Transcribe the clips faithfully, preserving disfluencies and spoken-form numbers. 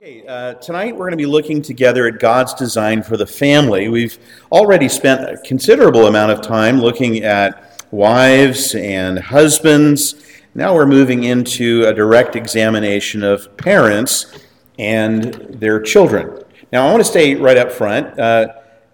Okay, uh, tonight we're going to be looking together at God's design for the family. We've already spent a considerable amount of time looking at wives and husbands. Now we're moving into a direct examination of parents and their children. Now I want to stay right up front. Uh,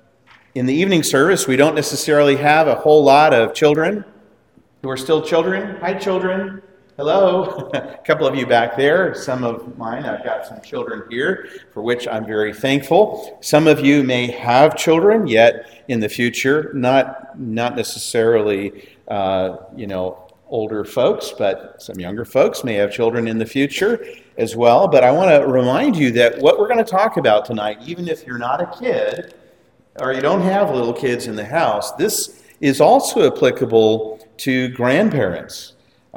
in the evening service, we don't necessarily have a whole lot of children who are still children. Hi, children. Hello. A couple of you back there. Some of mine, I've got some children here, for which I'm very thankful. Some of you may have children yet in the future, not not necessarily, uh, you know, older folks, but some younger folks may have children in the future as well. But I want to remind you that what we're going to talk about tonight, even if you're not a kid or you don't have little kids in the house, this is also applicable to grandparents.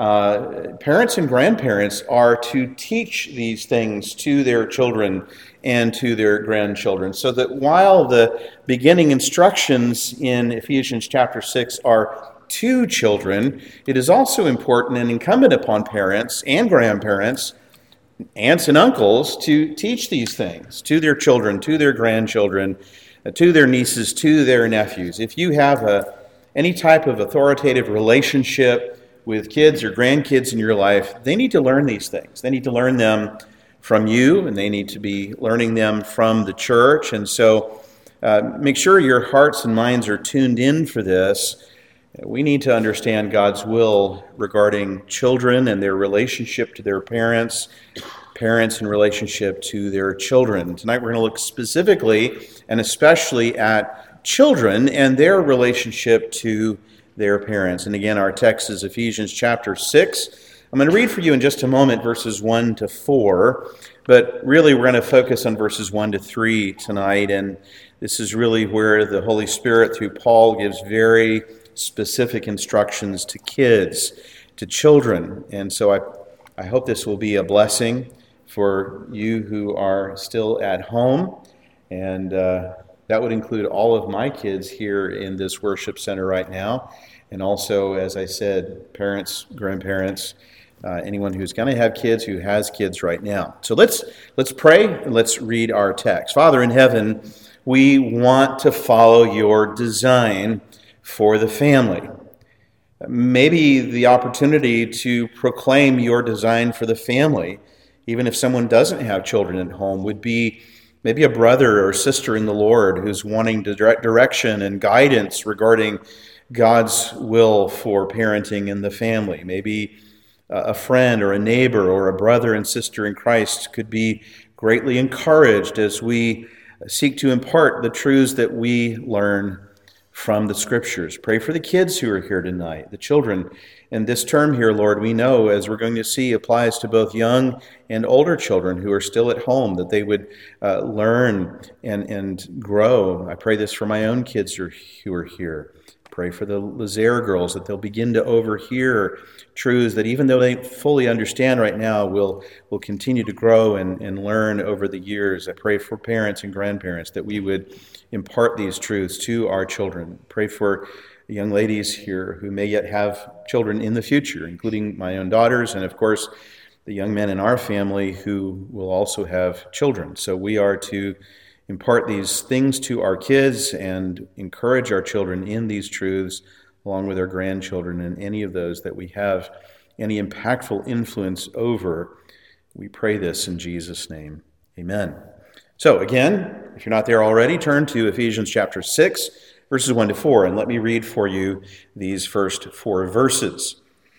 Uh, parents and grandparents are to teach these things to their children and to their grandchildren, so that while the beginning instructions in Ephesians chapter six are to children, it is also important and incumbent upon parents and grandparents, aunts and uncles, to teach these things to their children, to their grandchildren, to their nieces, to their nephews. If you have a, any type of authoritative relationship with kids or grandkids in your life, they need to learn these things. They need to learn them from you, and they need to be learning them from the church. And so uh, make sure your hearts and minds are tuned in for this. We need to understand God's will regarding children and their relationship to their parents, parents in relationship to their children. Tonight we're going to look specifically and especially at children and their relationship to their parents. And again, our text is Ephesians chapter six. I'm going to read for you in just a moment verses one to four, but really we're going to focus on verses one to three tonight, and this is really where the Holy Spirit through Paul gives very specific instructions to kids, to children. And so I, I hope this will be a blessing for you who are still at home, and uh, that would include all of my kids here in this worship center right now. And also, as I said, parents, grandparents, uh, anyone who's going to have kids, who has kids right now. So let's let's pray and let's read our text. Father in heaven, we want to follow your design for the family. Maybe the opportunity to proclaim your design for the family, even if someone doesn't have children at home, would be maybe a brother or sister in the Lord who's wanting direct direction and guidance regarding God's will for parenting in the family. Maybe a friend or a neighbor or a brother and sister in Christ could be greatly encouraged as we seek to impart the truths that we learn from the Scriptures. Pray for the kids who are here tonight, the children. And this term here, Lord, we know, as we're going to see, applies to both young and older children who are still at home, that they would uh, learn and, and grow. I pray this for my own kids who are, who are here. Pray for the Lazaire girls, that they'll begin to overhear truths that even though they fully understand right now, will will continue to grow and, and learn over the years. I pray for parents and grandparents that we would impart these truths to our children. Pray for young ladies here who may yet have children in the future, including my own daughters, and of course the young men in our family who will also have children. So we are to impart these things to our kids and encourage our children in these truths, along with our grandchildren and any of those that we have any impactful influence over. We pray this in Jesus' name. Amen. So again, if you're not there already, turn to Ephesians chapter six, verses one to four, and let me read for you these first four verses.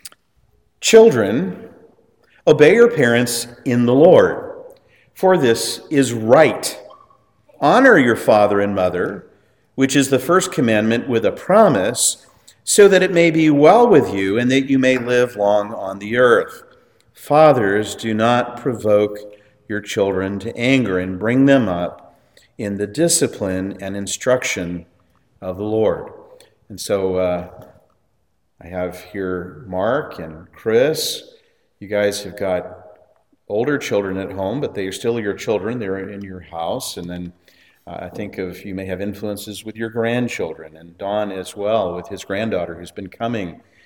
Children, obey your parents in the Lord, for this is right. Honor your father and mother, which is the first commandment with a promise, so that it may be well with you and that you may live long on the earth. Fathers, do not provoke your children to anger, and bring them up in the discipline and instruction of the Lord. And so uh, I have here Mark and Chris. You guys have got older children at home, but they are still your children. They're in your house. And then uh, I think of you may have influences with your grandchildren, and Don as well with his granddaughter who's been coming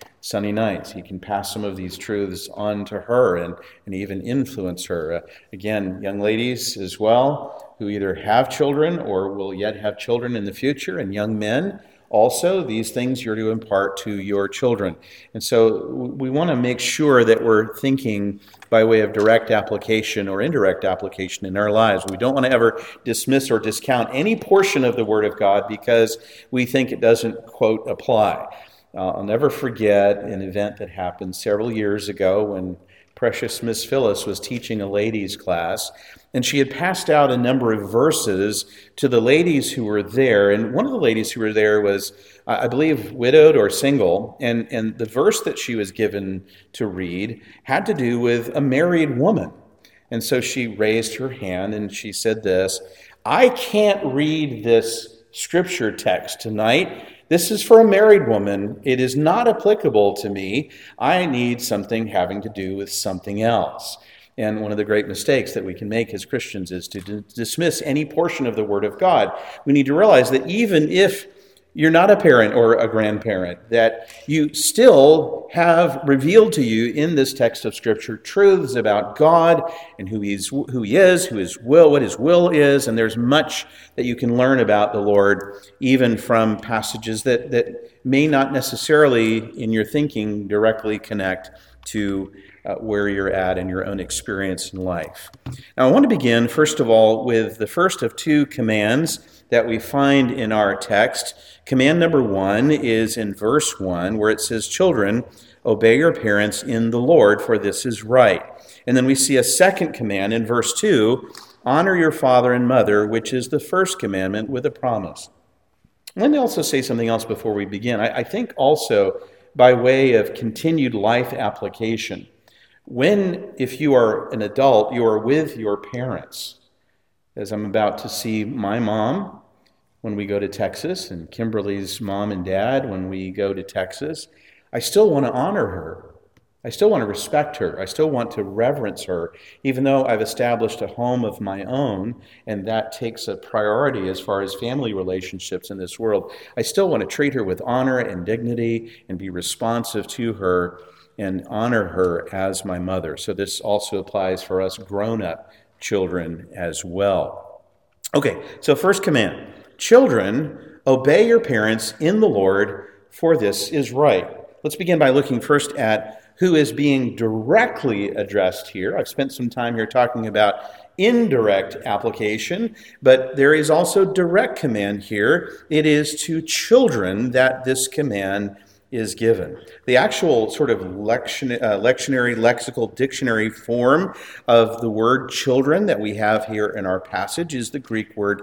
sunny nights. He can pass some of these truths on to her and, and even influence her. Uh, again, young ladies as well, who either have children or will yet have children in the future, and young men also, these things you're to impart to your children. And so we want to make sure that we're thinking by way of direct application or indirect application in our lives. We don't want to ever dismiss or discount any portion of the Word of God because we think it doesn't, quote, apply. Uh, I'll never forget an event that happened several years ago when precious Miss Phyllis was teaching a ladies' class, and she had passed out a number of verses to the ladies who were there. And one of the ladies who were there was, I believe, widowed or single, and, and the verse that she was given to read had to do with a married woman. And so she raised her hand and she said this, "I can't read this scripture text tonight. This is for a married woman. It is not applicable to me. I need something having to do with something else." And one of the great mistakes that we can make as Christians is to d- dismiss any portion of the Word of God. We need to realize that even if you're not a parent or a grandparent, that you still have revealed to you in this text of Scripture truths about God and who He's who He is, who His will, what His will is, and there's much that you can learn about the Lord, even from passages that, that may not necessarily, in your thinking, directly connect to uh, where you're at in your own experience in life. Now, I want to begin, first of all, with the first of two commands that we find in our text. Command number one is in verse one, where it says, "Children, obey your parents in the Lord, for this is right." And then we see a second command in verse two, "Honor your father and mother," which is the first commandment with a promise. Let me also say something else before we begin. I, I think also, by way of continued life application, when, if you are an adult, you are with your parents, as I'm about to see my mom when we go to Texas, and Kimberly's mom and dad when we go to Texas, I still want to honor her. I still want to respect her. I still want to reverence her, even though I've established a home of my own, and that takes a priority as far as family relationships in this world. I still want to treat her with honor and dignity and be responsive to her and honor her as my mother. So this also applies for us grown-up children as well. Okay, so first command, children, obey your parents in the Lord, for this is right. Let's begin by looking first at who is being directly addressed here. I've spent some time here talking about indirect application, but there is also direct command here. It is to children that this command is given. The actual sort of lection, uh, lectionary, lexical dictionary form of the word children that we have here in our passage is the Greek word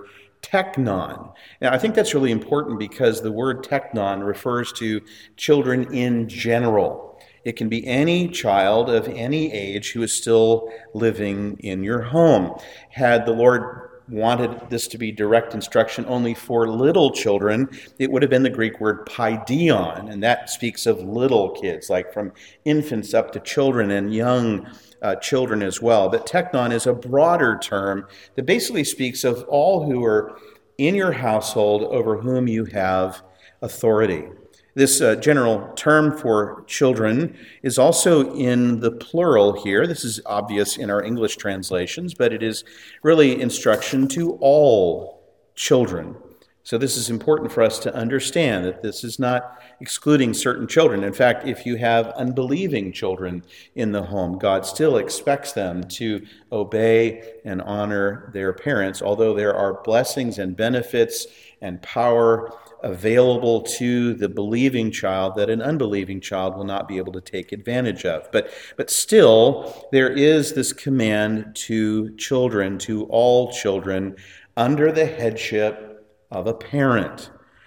teknon. Now, I think that's really important because the word teknon refers to children in general. It can be any child of any age who is still living in your home. Had the Lord wanted this to be direct instruction only for little children, it would have been the Greek word paidion, and that speaks of little kids, like from infants up to children and young uh, children as well. But teknon is a broader term that basically speaks of all who are in your household over whom you have authority. This uh, general term for children is also in the plural here. This is obvious in our English translations, but it is really instruction to all children. So this is important for us to understand that this is not excluding certain children. In fact, if you have unbelieving children in the home, God still expects them to obey and honor their parents, although there are blessings and benefits and power available to the believing child that an unbelieving child will not be able to take advantage of. But, but still, there is this command to children, to all children, under the headship of a parent.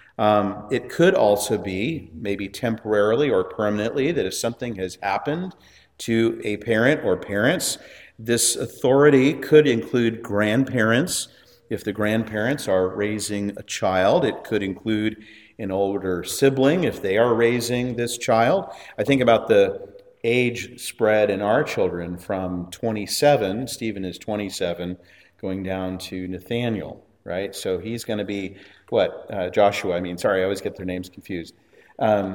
Um, it could also be, maybe temporarily or permanently, that if something has happened to a parent or parents, this authority could include grandparents. If the grandparents are raising a child, it could include an older sibling if they are raising this child. I think about the age spread in our children from twenty-seven, Stephen is twenty-seven, going down to Nathaniel, right? So he's going to be, what, uh, Joshua, I mean, sorry, I always get their names confused. Um,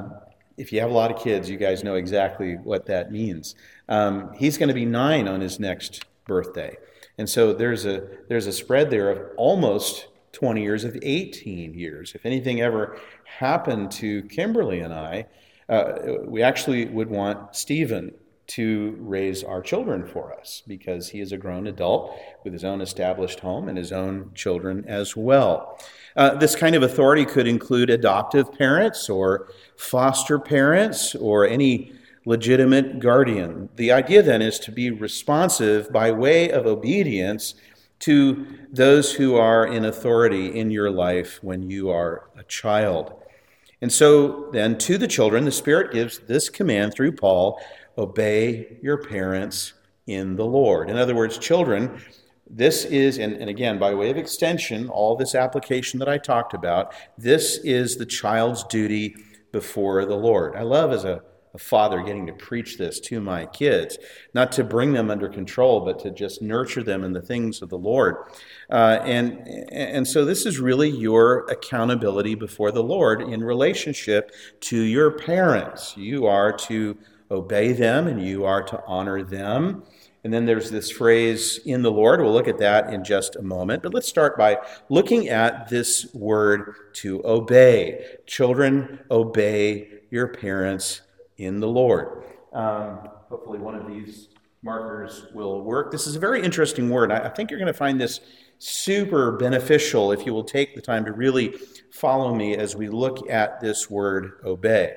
if you have a lot of kids, you guys know exactly what that means. Um, he's going to be nine on his next birthday. And so there's a there's a spread there of almost twenty years, of eighteen years. If anything ever happened to Kimberly and I, uh, we actually would want Stephen to raise our children for us, because he is a grown adult with his own established home and his own children as well. Uh, this kind of authority could include adoptive parents or foster parents or any legitimate guardian. The idea then is to be responsive by way of obedience to those who are in authority in your life when you are a child. And so then to the children, the Spirit gives this command through Paul: obey your parents in the Lord. In other words, children, this is, and, and again, by way of extension, all this application that I talked about, this is the child's duty before the Lord. I love as a, a father getting to preach this to my kids, not to bring them under control, but to just nurture them in the things of the Lord. Uh, and, and so this is really your accountability before the Lord in relationship to your parents. You are to obey them, and you are to honor them. And then there's this phrase, in the Lord. We'll look at that in just a moment. But let's start by looking at this word to obey. Children, obey your parents in the Lord. Um, hopefully one of these markers will work. This is a very interesting word. I, I think you're going to find this super beneficial if you will take the time to really follow me as we look at this word obey.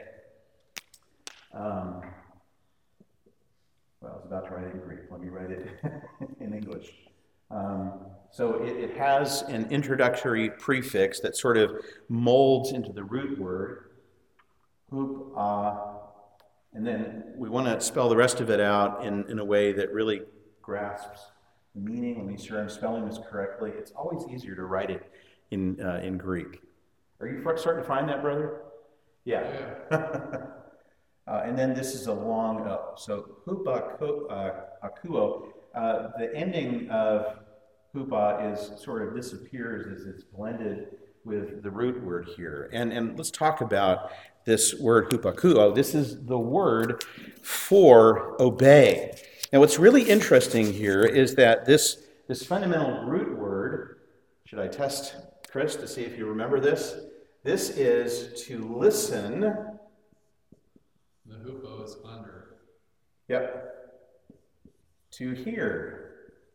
Um, Well, I was about to write it in Greek. Let me write it in English. Um, so it, it has an introductory prefix that sort of molds into the root word, hoop, ah, and then we want to spell the rest of it out in, in a way that really grasps the meaning. Let me make sure I'm spelling this correctly. It's always easier to write it in uh, in Greek. Are you starting to find that, brother? Yeah. yeah. Uh, and then this is a long O. So hupa uh, akuo, uh, the ending of hupa is sort of disappears as it's blended with the root word here. And, and let's talk about this word hupakuo. This is the word for obey. Now what's really interesting here is that this, this fundamental root word, should I test Chris to see if you remember this? This is to listen. The hupo is under. Yep. To hear.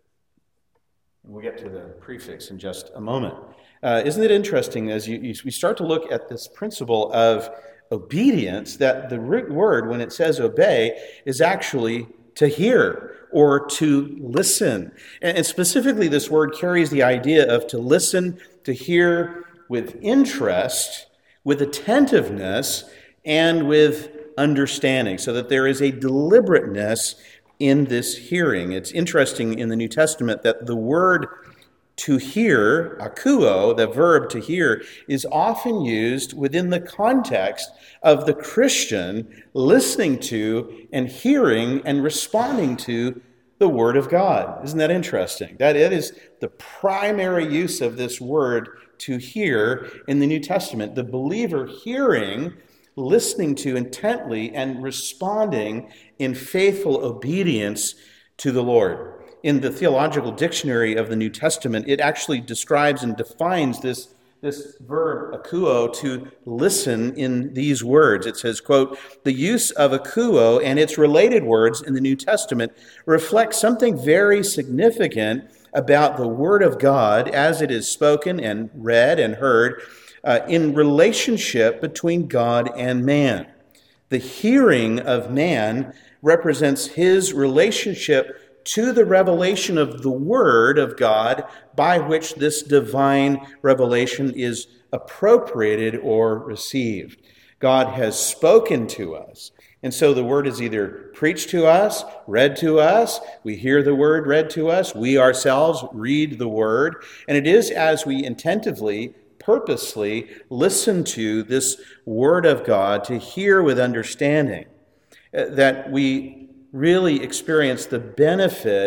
And we'll get to the prefix in just a moment. Uh, isn't it interesting as you, you, we start to look at this principle of obedience, that the root word, when it says obey, is actually to hear or to listen. And, and specifically, this word carries the idea of to listen, to hear with interest, with attentiveness, and with understanding, so that there is a deliberateness in this hearing. It's interesting in the New Testament that the word to hear, akuo, the verb to hear, is often used within the context of the Christian listening to and hearing and responding to the Word of God. Isn't that interesting? That it is the primary use of this word to hear in the New Testament. The believer hearing, listening to intently, and responding in faithful obedience to the Lord. In the Theological Dictionary of the New Testament, it actually describes and defines this, this verb, akuo, to listen in these words. It says, quote, "The use of akuo and its related words in the New Testament reflect something very significant about the Word of God as it is spoken and read and heard uh, in relationship between God and man. The hearing of man represents his relationship to the revelation of the Word of God by which this divine revelation is appropriated or received. God has spoken to us. And so the Word is either preached to us, read to us, we hear the Word read to us, we ourselves read the Word, and it is as we attentively, purposely listen to this Word of God, to hear with understanding, that we really experience the benefit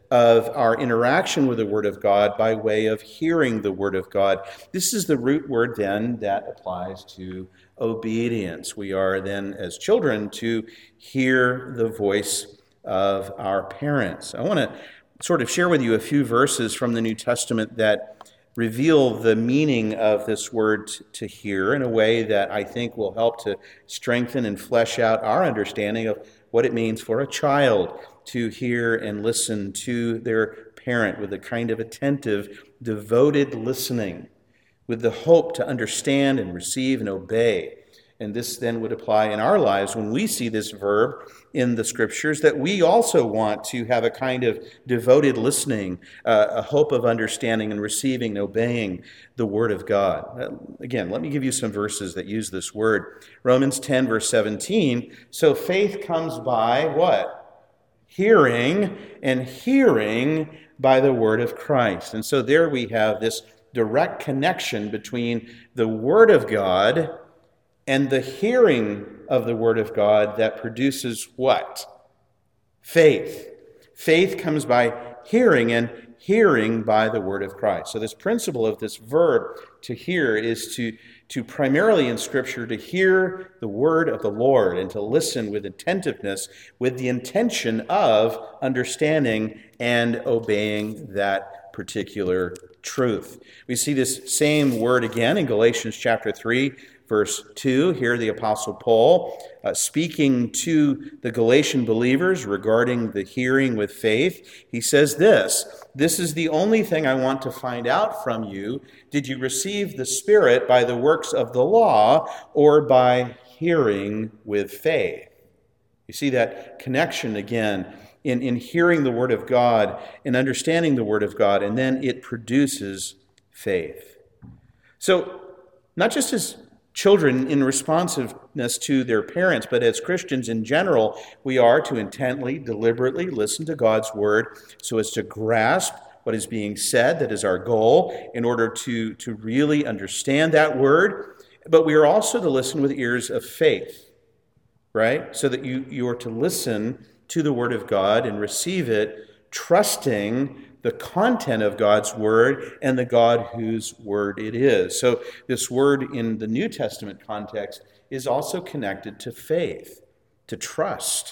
of our interaction with the Word of God by way of hearing the Word of God. This is the root word then that applies to obedience. We are then, as children, to hear the voice of our parents. I want to sort of share with you a few verses from the New Testament that reveal the meaning of this word to hear in a way that I think will help to strengthen and flesh out our understanding of what it means for a child to hear and listen to their parent with a kind of attentive, devoted listening, with the hope to understand and receive and obey. And this then would apply in our lives when we see this verb in the Scriptures, that we also want to have a kind of devoted listening, uh, a hope of understanding and receiving and obeying the Word of God. Uh, again, let me give you some verses that use this word. Romans ten, verse seventeen, so faith comes by what? Hearing, and hearing by the word of Christ. And so there we have this direct connection between the Word of God and the hearing of the Word of God that produces what? Faith. Faith comes by hearing, and hearing by the Word of Christ. So this principle of this verb to hear is to, to primarily in Scripture to hear the Word of the Lord and to listen with attentiveness with the intention of understanding and obeying that particular truth. We see this same word again in Galatians chapter three, verse two. Here the Apostle Paul, uh, speaking to the Galatian believers regarding the hearing with faith, he says this, "This is the only thing I want to find out from you. Did you receive the Spirit by the works of the law or by hearing with faith?" You see that connection again in, in hearing the Word of God and understanding the Word of God, and then it produces faith. So, not just as children in responsiveness to their parents, but as Christians in general, we are to intently, deliberately listen to God's Word so as to grasp what is being said. That is our goal, in order to, to really understand that Word. But we are also to listen with ears of faith, right? So that you, you are to listen to the Word of God and receive it, trusting the content of God's Word and the God whose Word it is. So this word in the New Testament context is also connected to faith, to trust.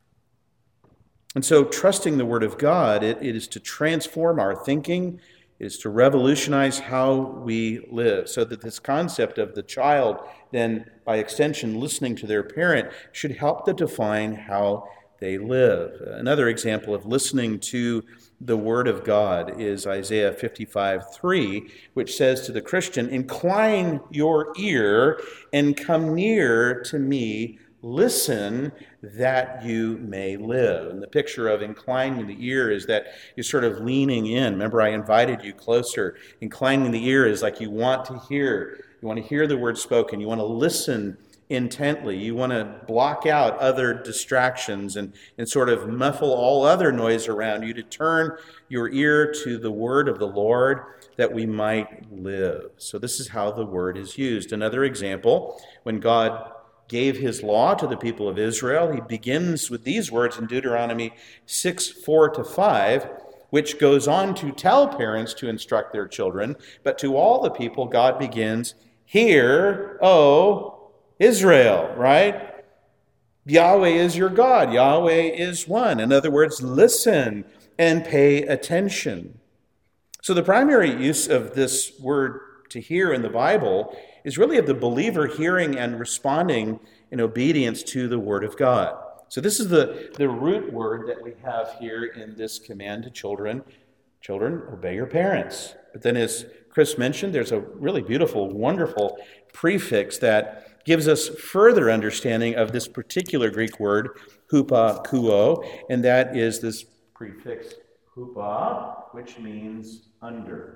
And so trusting the Word of God, it, it is to transform our thinking, it is to revolutionize how we live. So that this concept of the child, then by extension listening to their parent, should help to define how they live. Another example of listening to the Word of God is Isaiah fifty-five three, which says to the Christian, "Incline your ear and come near to me. Listen that you may live." And the picture of inclining the ear is that you're sort of leaning in. Remember, I invited you closer. Inclining the ear is like you want to hear. You want to hear the word spoken. You want to listen intently. You want to block out other distractions and, and sort of muffle all other noise around you to turn your ear to the word of the Lord that we might live. So this is how the word is used. Another example, when God gave his law to the people of Israel, he begins with these words in Deuteronomy six, four to five, which goes on to tell parents to instruct their children, but to all the people, God begins, "Hear, O Israel," right? Yahweh is your God. Yahweh is one. In other words, listen and pay attention. So the primary use of this word to hear in the Bible is really of the believer hearing and responding in obedience to the Word of God. So this is the, the root word that we have here in this command to children. Children, obey your parents. But then as Chris mentioned, there's a really beautiful, wonderful prefix that gives us further understanding of this particular Greek word, hupakuo, and that is this prefix hupa, which means under.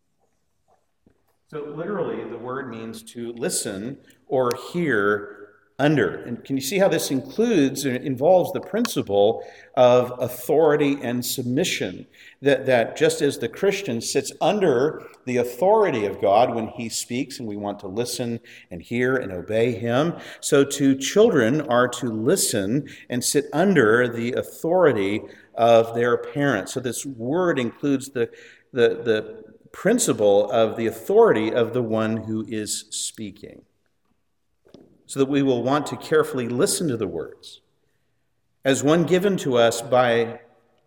So literally, the word means to listen or hear under. And can you see how this includes and involves the principle of authority and submission? That, that just as the Christian sits under the authority of God when he speaks and we want to listen and hear and obey him, so too children are to listen and sit under the authority of their parents. So this word includes the, the, the principle of the authority of the one who is speaking, so that we will want to carefully listen to the words as one given to us by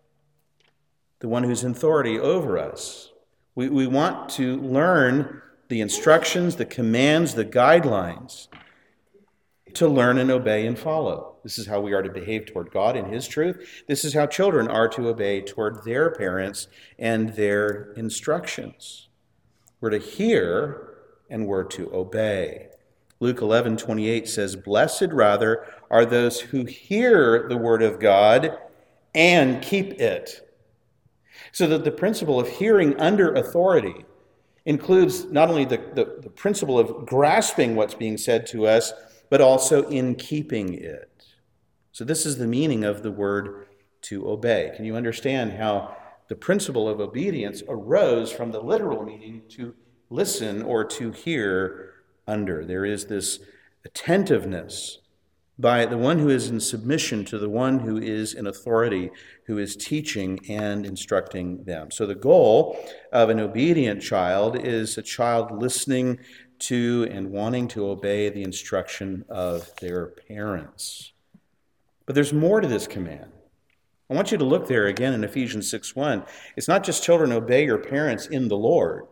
the one who's in authority over us. We, we want to learn the instructions, the commands, the guidelines to learn and obey and follow. This is how we are to behave toward God in his truth. This is how children are to obey toward their parents and their instructions. We're to hear and we're to obey. Luke eleven twenty-eight says, "Blessed rather are those who hear the word of God and keep it." So that the principle of hearing under authority includes not only the, the, the principle of grasping what's being said to us, but also in keeping it. So this is the meaning of the word to obey. Can you understand how the principle of obedience arose from the literal meaning to listen or to hear under? There is this attentiveness by the one who is in submission to the one who is in authority, who is teaching and instructing them. So the goal of an obedient child is a child listening to and wanting to obey the instruction of their parents. But there's more to this command. I want you to look there again in Ephesians six one. It's not just children, obey your parents in the Lord,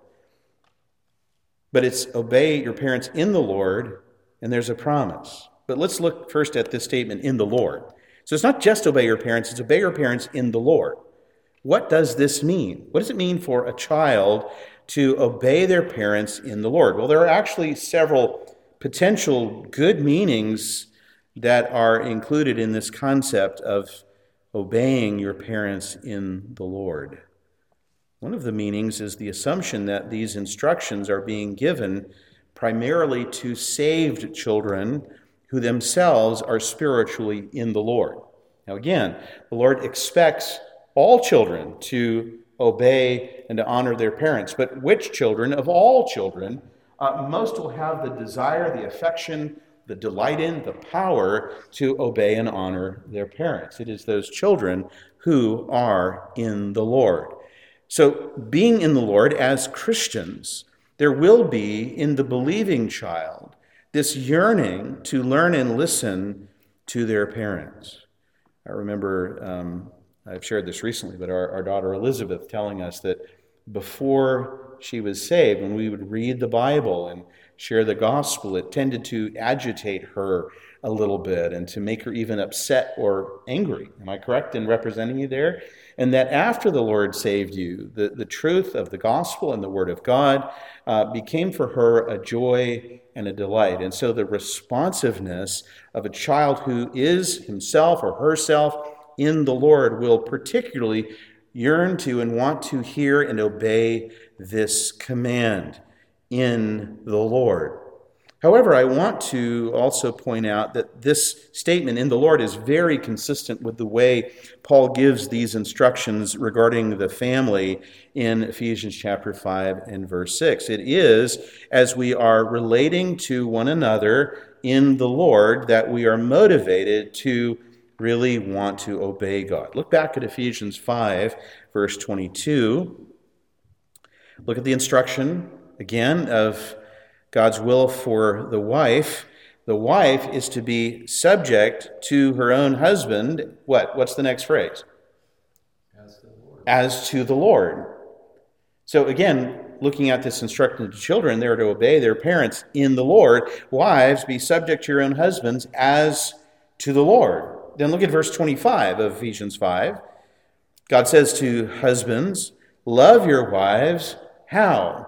but it's obey your parents in the Lord, and there's a promise. But let's look first at this statement, in the Lord. So it's not just obey your parents, it's obey your parents in the Lord. What does this mean? What does it mean for a child to obey their parents in the Lord? Well, there are actually several potential good meanings that are included in this concept of obeying your parents in the Lord. One of the meanings is the assumption that these instructions are being given primarily to saved children who themselves are spiritually in the Lord. Now again, the Lord expects all children to obey and to honor their parents, but which children, of all children, uh, most will have the desire, the affection, the delight in, the power to obey and honor their parents? It is those children who are in the Lord. So being in the Lord as Christians, there will be in the believing child this yearning to learn and listen to their parents. I remember, um, I've shared this recently, but our, our daughter Elizabeth telling us that before she was saved, when we would read the Bible and share the gospel, it tended to agitate her a little bit and to make her even upset or angry. Am I correct in representing you there? And that after the Lord saved you, the, the truth of the gospel and the word of God uh, became for her a joy and a delight. And so the responsiveness of a child who is himself or herself in the Lord will particularly yearn to and want to hear and obey this command, in the Lord. However, I want to also point out that this statement, in the Lord, is very consistent with the way Paul gives these instructions regarding the family in Ephesians chapter five and verse six. It is as we are relating to one another in the Lord that we are motivated to really want to obey God. Look back at Ephesians five, verse twenty-two. Look at the instruction, again, of God's will for the wife. The wife is to be subject to her own husband. What? What's the next phrase? As to the Lord. As to the Lord. So again, looking at this instruction to children, they're to obey their parents in the Lord. Wives, be subject to your own husbands as to the Lord. Then look at verse twenty-five of Ephesians five. God says to husbands, love your wives. How?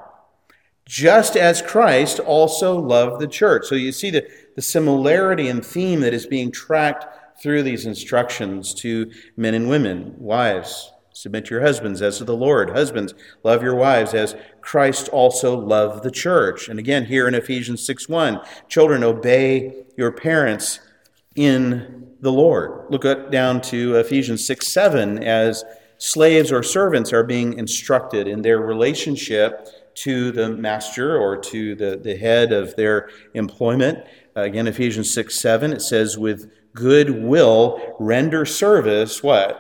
Just as Christ also loved the church. So you see the, the similarity and theme that is being tracked through these instructions to men and women. Wives, Submit to your husbands as to the Lord. Husbands, love your wives as Christ also loved the church. And again, here in Ephesians six one, children, obey your parents in the Lord. Look at, down to Ephesians six seven, as slaves or servants are being instructed in their relationship to the master or to the, the head of their employment. Uh, again, Ephesians six seven, it says, with good will render service, what?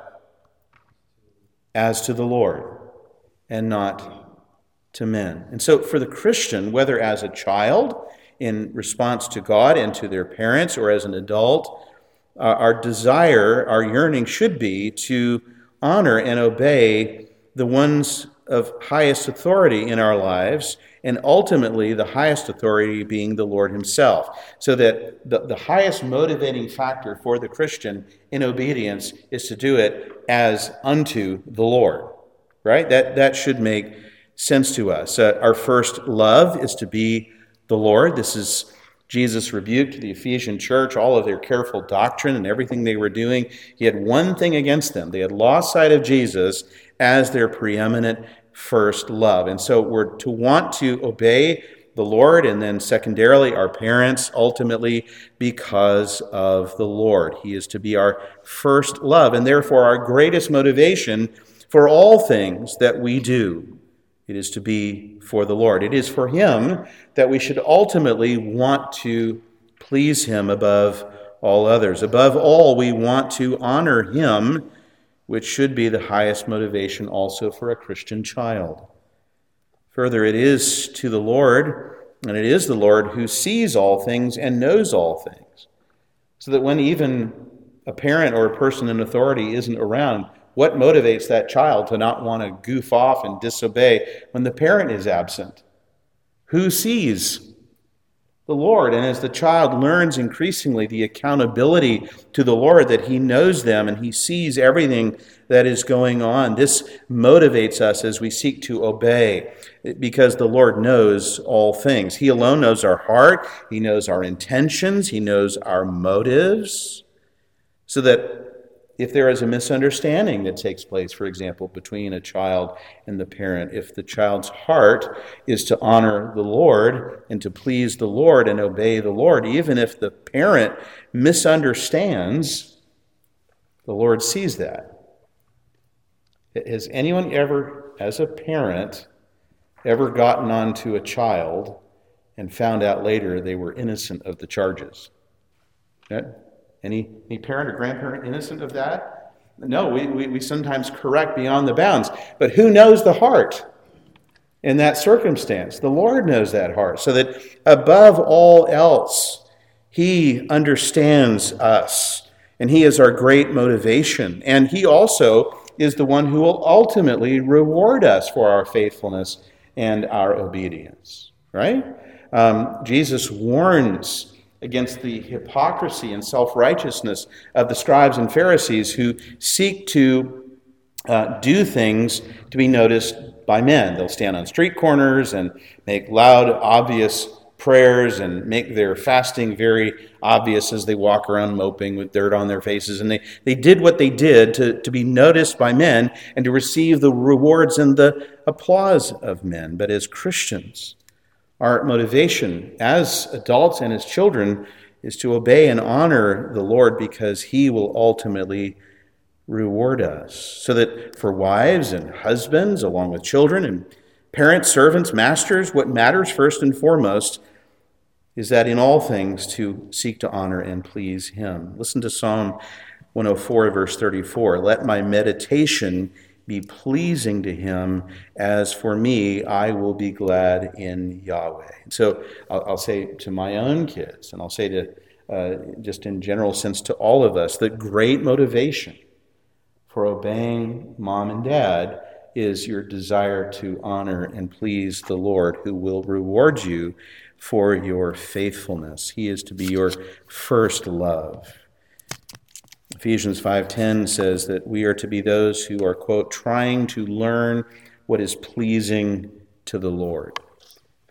As to the Lord, and not to men. And so for the Christian, whether as a child in response to God and to their parents, or as an adult, uh, our desire, our yearning should be to honor and obey the ones of highest authority in our lives, and ultimately the highest authority being the Lord himself. So that the, the highest motivating factor for the Christian in obedience is to do it as unto the Lord, right? That, that should make sense to us. Uh, our first love is to be the Lord. This is Jesus rebuked the Ephesian church, all of their careful doctrine and everything they were doing. He had one thing against them. They had lost sight of Jesus as their preeminent first love. And so we're to want to obey the Lord, and then secondarily our parents, ultimately because of the Lord. He is to be our first love, and therefore our greatest motivation for all things that we do. It is to be for the Lord. It is for him that we should ultimately want to please him above all others. Above all, we want to honor him, which should be the highest motivation also for a Christian child. Further, it is to the Lord, and it is the Lord who sees all things and knows all things. So that when even a parent or a person in authority isn't around, what motivates that child to not want to goof off and disobey when the parent is absent? Who sees? The Lord. And as the child learns increasingly the accountability to the Lord, that he knows them and he sees everything that is going on, this motivates us as we seek to obey, because the Lord knows all things. He alone knows our heart. He knows our intentions. He knows our motives. So that if there is a misunderstanding that takes place, for example, between a child and the parent, if the child's heart is to honor the Lord and to please the Lord and obey the Lord, even if the parent misunderstands, the Lord sees that. Has anyone ever, as a parent, ever gotten onto a child and found out later they were innocent of the charges? Okay? Any, any parent or grandparent innocent of that? No, we, we, we sometimes correct beyond the bounds. But who knows the heart in that circumstance? The Lord knows that heart. So that above all else, he understands us. And he is our great motivation. And he also is the one who will ultimately reward us for our faithfulness and our obedience. Right? Um, Jesus warns against the hypocrisy and self-righteousness of the scribes and Pharisees who seek to uh, do things to be noticed by men. They'll stand on street corners and make loud, obvious prayers and make their fasting very obvious as they walk around moping with dirt on their faces. And they, they did what they did to, to be noticed by men and to receive the rewards and the applause of men. But as Christians, our motivation as adults and as children is to obey and honor the Lord, because he will ultimately reward us. So that for wives and husbands, along with children and parents, servants, masters, what matters first and foremost is that in all things to seek to honor and please him. Listen to Psalm one oh four, verse thirty-four. Let my meditation be pleasing to him. As for me, I will be glad in Yahweh. So I'll, I'll say to my own kids, and I'll say to, uh, just in general sense to all of us, that great motivation for obeying mom and dad is your desire to honor and please the Lord, who will reward you for your faithfulness. He is to be your first love. Ephesians five ten says that we are to be those who are, quote, trying to learn what is pleasing to the Lord.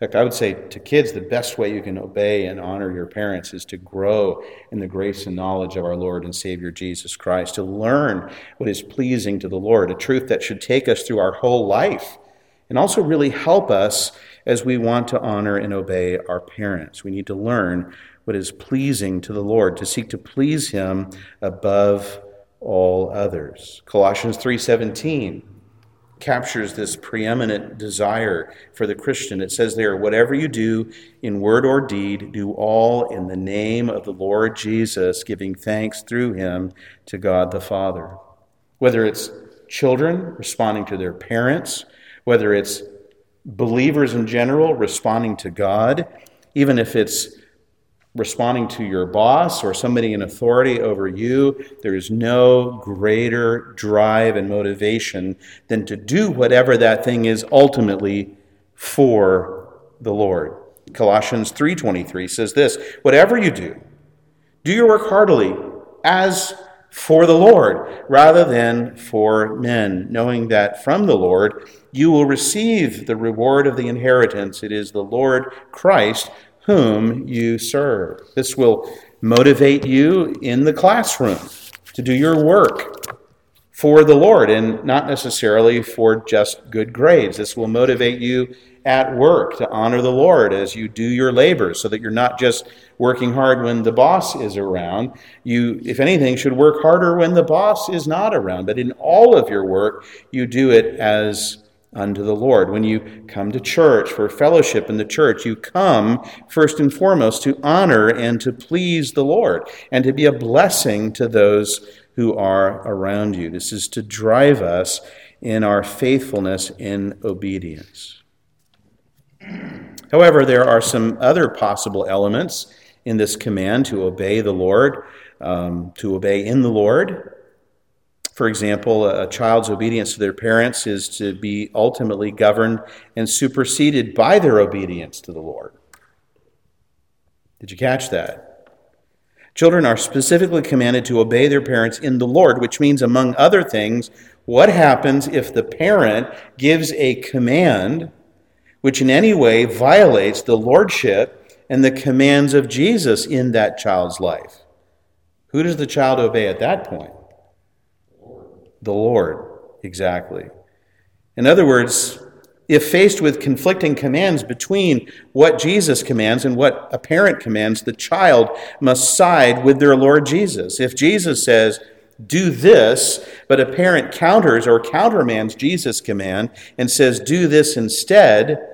In fact, I would say to kids, the best way you can obey and honor your parents is to grow in the grace and knowledge of our Lord and Savior Jesus Christ, to learn what is pleasing to the Lord, a truth that should take us through our whole life and also really help us as we want to honor and obey our parents. We need to learn what is pleasing to the Lord, to seek to please Him above all others. Colossians three seventeen captures this preeminent desire for the Christian. It says there, whatever you do in word or deed, do all in the name of the Lord Jesus, giving thanks through Him to God the Father. Whether it's children responding to their parents, whether it's believers in general responding to God, even if it's responding to your boss or somebody in authority over you, there is no greater drive and motivation than to do whatever that thing is ultimately for the Lord. Colossians three twenty-three says this, whatever you do, do your work heartily as for the Lord rather than for men, knowing that from the Lord you will receive the reward of the inheritance. It is the Lord Christ whom you serve. This will motivate you in the classroom to do your work for the Lord and not necessarily for just good grades. This will motivate you at work to honor the Lord as you do your labor so that you're not just working hard when the boss is around. You, if anything, should work harder when the boss is not around. But in all of your work, you do it as unto the Lord. When you come to church for fellowship in the church, you come first and foremost to honor and to please the Lord and to be a blessing to those who are around you. This is to drive us in our faithfulness in obedience. However, there are some other possible elements in this command to obey the Lord, um, to obey in the Lord. For example, a child's obedience to their parents is to be ultimately governed and superseded by their obedience to the Lord. Did you catch that? Children are specifically commanded to obey their parents in the Lord, which means, among other things, what happens if the parent gives a command which in any way violates the lordship and the commands of Jesus in that child's life? Who does the child obey at that point? The Lord, exactly. In other words, if faced with conflicting commands between what Jesus commands and what a parent commands, the child must side with their Lord Jesus. If Jesus says, do this, but a parent counters or countermands Jesus' command and says, do this instead,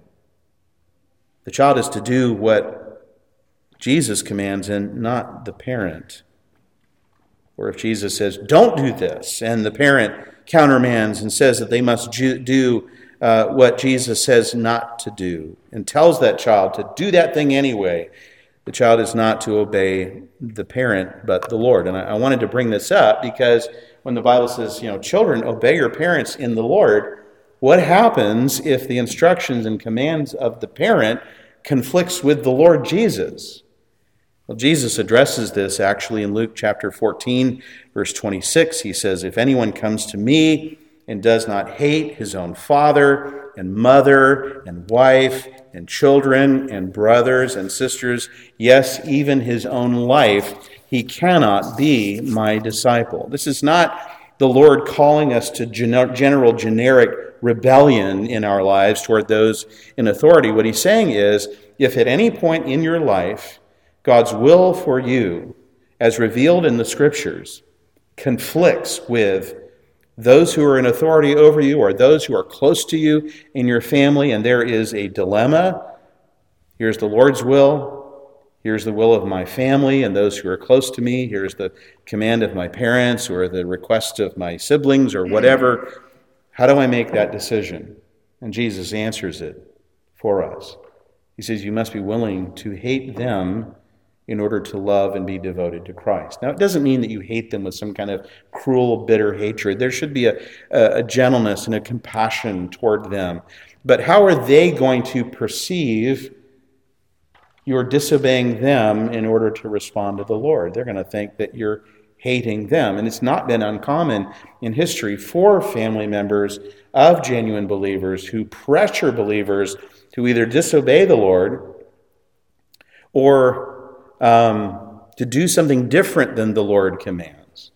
the child is to do what Jesus commands and not the parent. Or if Jesus says, don't do this, and the parent countermands and says that they must do uh, what Jesus says not to do, and tells that child to do that thing anyway, the child is not to obey the parent, but the Lord. And I, I wanted to bring this up because when the Bible says, you know, children, obey your parents in the Lord, what happens if the instructions and commands of the parent conflicts with the Lord Jesus? Well, Jesus addresses this actually in Luke chapter fourteen, verse twenty-six. He says, if anyone comes to me and does not hate his own father and mother and wife and children and brothers and sisters, yes, even his own life, he cannot be my disciple. This is not the Lord calling us to general generic rebellion in our lives toward those in authority. What he's saying is, if at any point in your life God's will for you, as revealed in the Scriptures, conflicts with those who are in authority over you or those who are close to you in your family, and there is a dilemma, here's the Lord's will, here's the will of my family and those who are close to me, here's the command of my parents or the request of my siblings or whatever, how do I make that decision? And Jesus answers it for us. He says, you must be willing to hate them in order to love and be devoted to Christ. Now, it doesn't mean that you hate them with some kind of cruel, bitter hatred. There should be a, a gentleness and a compassion toward them. But how are they going to perceive you're disobeying them in order to respond to the Lord? They're going to think that you're hating them. And it's not been uncommon in history for family members of genuine believers who pressure believers to either disobey the Lord or um, to do something different than the Lord commands.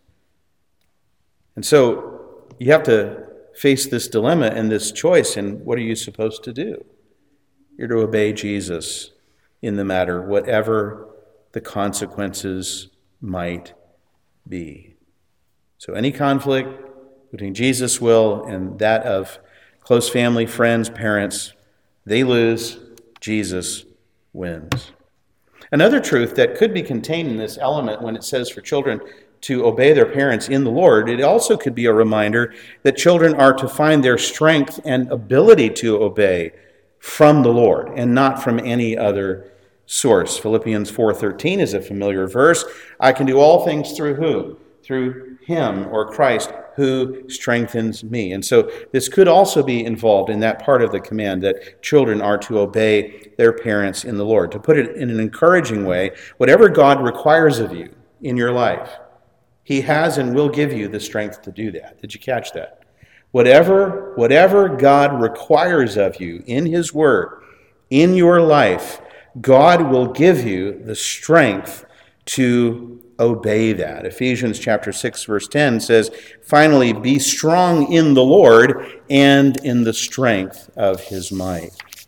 And so you have to face this dilemma and this choice, and what are you supposed to do? You're to obey Jesus in the matter, whatever the consequences might be. So any conflict between Jesus' will and that of close family, friends, parents, they lose, Jesus wins. Another truth that could be contained in this element when it says for children to obey their parents in the Lord, it also could be a reminder that children are to find their strength and ability to obey from the Lord and not from any other source. Philippians four thirteen is a familiar verse. I can do all things through who? Through him or Christ who strengthens me. And so this could also be involved in that part of the command that children are to obey their parents in the Lord. To put it in an encouraging way, whatever God requires of you in your life, he has and will give you the strength to do that. Did you catch that? Whatever, whatever God requires of you in his word, in your life, God will give you the strength to obey that. Ephesians chapter six, verse ten says, finally, be strong in the Lord and in the strength of his might.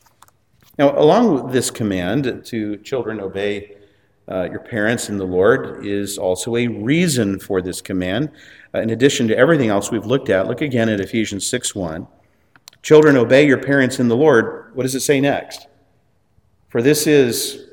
Now, along with this command to children obey uh, your parents in the Lord is also a reason for this command. Uh, in addition to everything else we've looked at, look again at Ephesians six one. Children, obey your parents in the Lord. What does it say next? For this is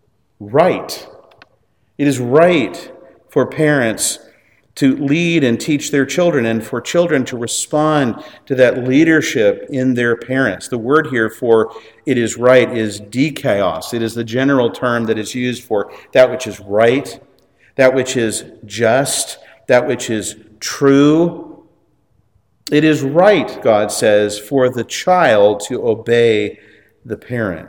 right. It is right for parents to lead and teach their children and for children to respond to that leadership in their parents. The word here for it is right is dikaios. It is the general term that is used for that which is right, that which is just, that which is true. It is right, God says, for the child to obey the parent.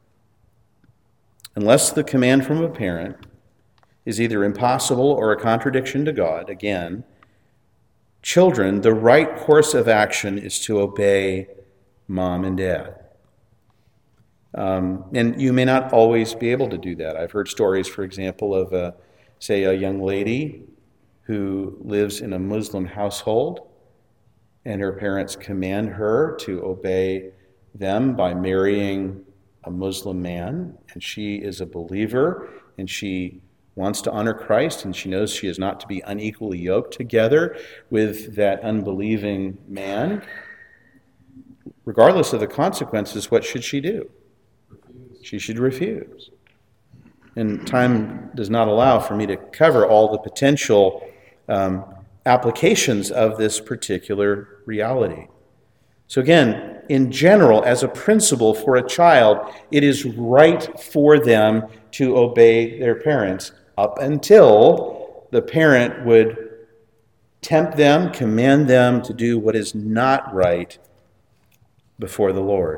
Unless the command from a parent is either impossible or a contradiction to God, again, children, the right course of action is to obey mom and dad. Um, and you may not always be able to do that. I've heard stories, for example, of, a, say, a young lady who lives in a Muslim household, and her parents command her to obey them by marrying a Muslim man, and she is a believer, and she wants to honor Christ, and she knows she is not to be unequally yoked together with that unbelieving man. Regardless of the consequences, what should she do? She should refuse. And time does not allow for me to cover all the potential um, applications of this particular reality. So again, in general, as a principle for a child, it is right for them to obey their parents up until the parent would tempt them, command them to do what is not right before the Lord.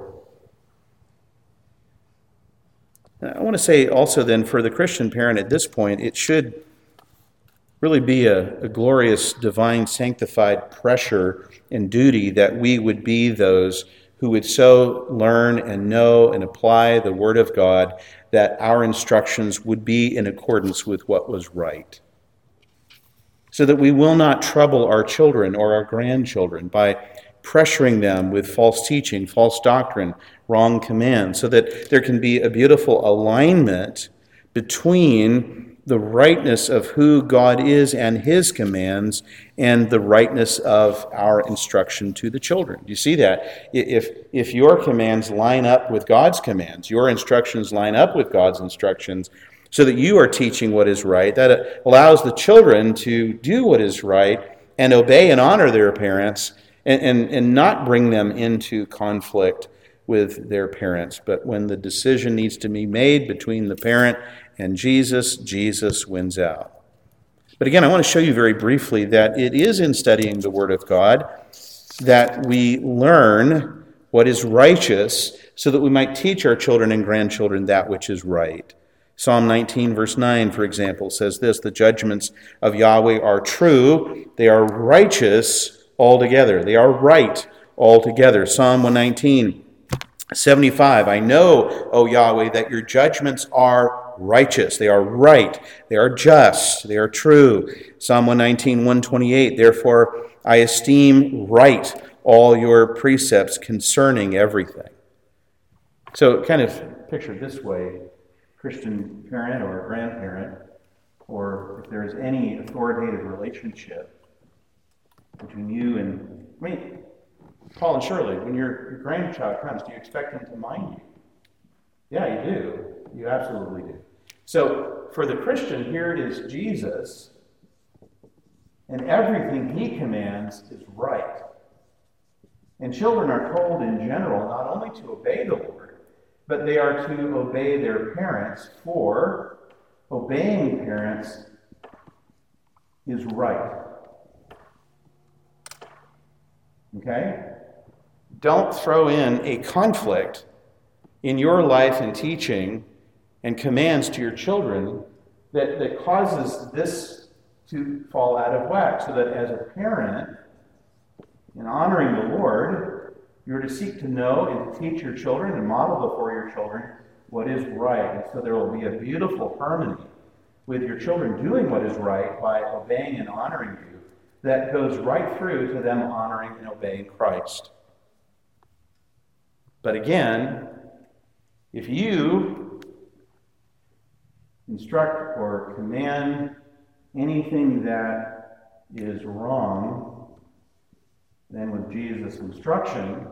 I want to say also then for the Christian parent at this point, it should really be a, a glorious, divine, sanctified pressure and duty that we would be those who would so learn and know and apply the Word of God that our instructions would be in accordance with what was right. So that we will not trouble our children or our grandchildren by pressuring them with false teaching, false doctrine, wrong commands, so that there can be a beautiful alignment between the rightness of who God is and his commands and the rightness of our instruction to the children. Do you see that? If, if your commands line up with God's commands, your instructions line up with God's instructions, so that you are teaching what is right, that allows the children to do what is right and obey and honor their parents and, and, and not bring them into conflict with their parents. But when the decision needs to be made between the parent and Jesus, Jesus wins out. But again, I want to show you very briefly that it is in studying the Word of God that we learn what is righteous so that we might teach our children and grandchildren that which is right. Psalm nineteen, verse nine, for example, says this, the judgments of Yahweh are true, they are righteous altogether. They are right altogether. Psalm one nineteen, seventy-five, I know, O Yahweh, that your judgments are righteous. They are right. They are just. They are true. Psalm one nineteen, one twenty-eight, therefore I esteem right all your precepts concerning everything. So kind of picture it this way, Christian parent or grandparent, or if there is any authoritative relationship between you and, I mean, Paul and Shirley, when your, your grandchild comes, do you expect them to mind you? Yeah, you do. You absolutely do. So for the Christian, here it is Jesus, and everything he commands is right. And children are told in general not only to obey the Lord, but they are to obey their parents, for obeying parents is right. Okay? Don't throw in a conflict in your life and teaching and commands to your children that, that causes this to fall out of whack, so that as a parent, in honoring the Lord, you're to seek to know and to teach your children and model before your children what is right. And so there will be a beautiful harmony with your children doing what is right by obeying and honoring you that goes right through to them honoring and obeying Christ. But again, if you instruct or command anything that is wrong, then with Jesus' instruction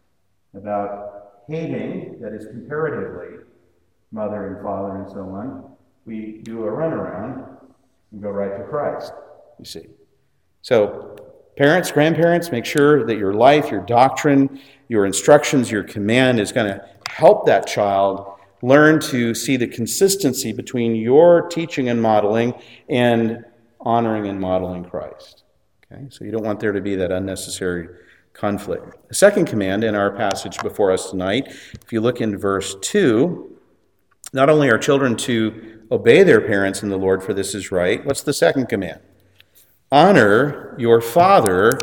about hating, that is comparatively, mother and father and so on, we do a runaround and go right to Christ, you see. So, parents, grandparents, make sure that your life, your doctrine, your instructions, your command is going to help that child learn to see the consistency between your teaching and modeling and honoring and modeling Christ. Okay? So you don't want there to be that unnecessary conflict. The second command in our passage before us tonight, if you look in verse two, not only are children to obey their parents in the Lord, for this is right. What's the second command? Honor your father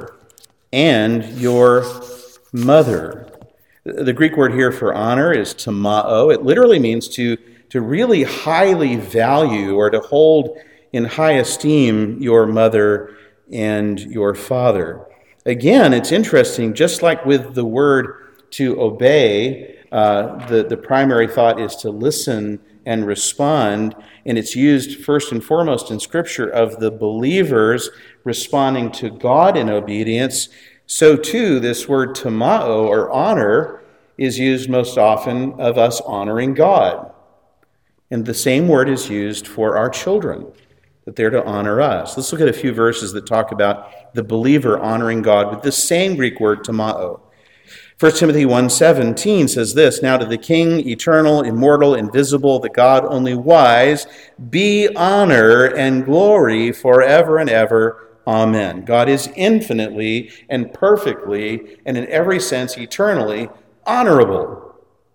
and your mother. The Greek word here for honor is tamao. It literally means to, to really highly value or to hold in high esteem your mother and your father. Again, it's interesting, just like with the word to obey, uh, the, the primary thought is to listen and respond, and it's used first and foremost in Scripture of the believers responding to God in obedience. So too, this word tamao, or honor, is used most often of us honoring God. And the same word is used for our children, that they're to honor us. Let's look at a few verses that talk about the believer honoring God with the same Greek word tamao. First Timothy one seventeen says this, now to the King, eternal, immortal, invisible, the God only wise, be honor and glory forever and ever. Amen. God is infinitely and perfectly and in every sense eternally honorable.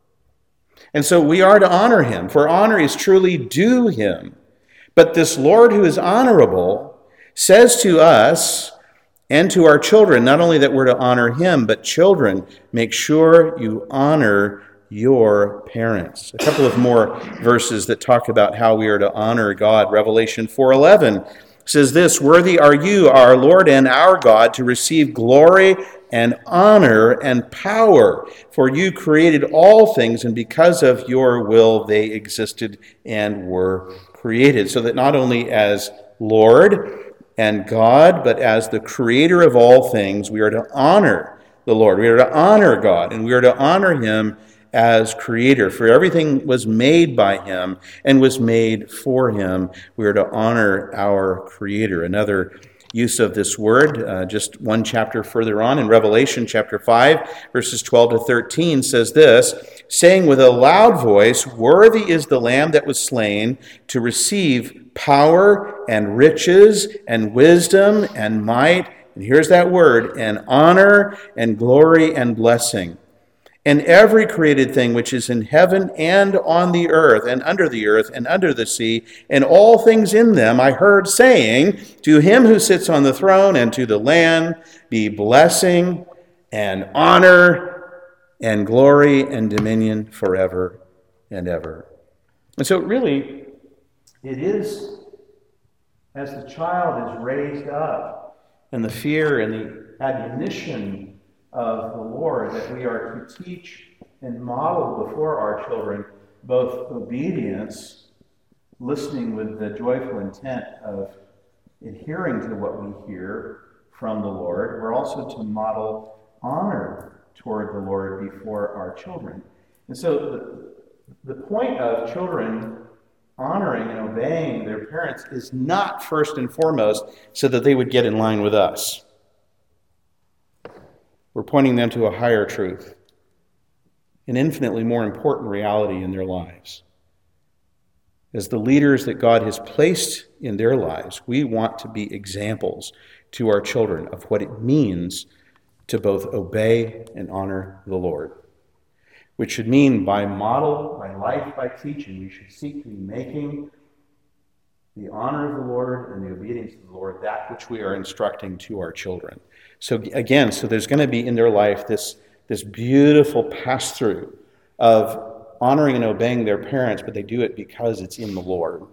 And so we are to honor him, for honor is truly due him. But this Lord who is honorable says to us and to our children, not only that we're to honor him, but children, make sure you honor your parents. A couple of more verses that talk about how we are to honor God. Revelation four eleven says this, worthy are you, our Lord and our God, to receive glory and honor and power, for you created all things, and because of your will they existed and were created. So that not only as Lord and God, but as the creator of all things, we are to honor the Lord. We are to honor God, and we are to honor him as creator. For everything was made by him and was made for him. We are to honor our creator. Another use of this word, uh, just one chapter further on in Revelation chapter five, verses twelve to thirteen says this, saying with a loud voice, worthy is the Lamb that was slain to receive power and riches and wisdom and might, and here's that word, and honor and glory and blessing. And every created thing which is in heaven and on the earth and under the earth and under the sea, and all things in them, I heard saying, to him who sits on the throne and to the Lamb be blessing and honor and glory and dominion forever and ever. And so really, it is as the child is raised up in the fear and the admonition of the Lord that we are to teach and model before our children both obedience, listening with the joyful intent of adhering to what we hear from the Lord. We're also to model honor toward the Lord before our children. And so the, the point of children honoring and obeying their parents is not first and foremost so that they would get in line with us. We're pointing them to a higher truth, an infinitely more important reality in their lives. As the leaders that God has placed in their lives, we want to be examples to our children of what it means to both obey and honor the Lord. Which should mean by model, by life, by teaching, we should seek to be making the honor of the Lord and the obedience of the Lord that which we are instructing to our children. So again, so there's going to be in their life this, this beautiful pass-through of honoring and obeying their parents, but they do it because it's in the Lord.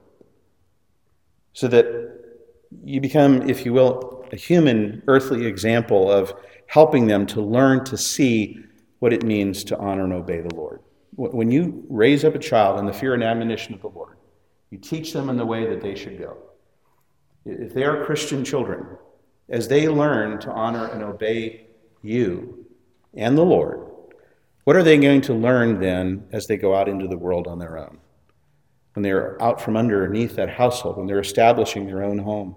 So that you become, if you will, a human, earthly example of helping them to learn to see what it means to honor and obey the Lord. When you raise up a child in the fear and admonition of the Lord, you teach them in the way that they should go. If they are Christian children, as they learn to honor and obey you and the Lord, what are they going to learn then as they go out into the world on their own? When they're out from underneath that household, when they're establishing their own home.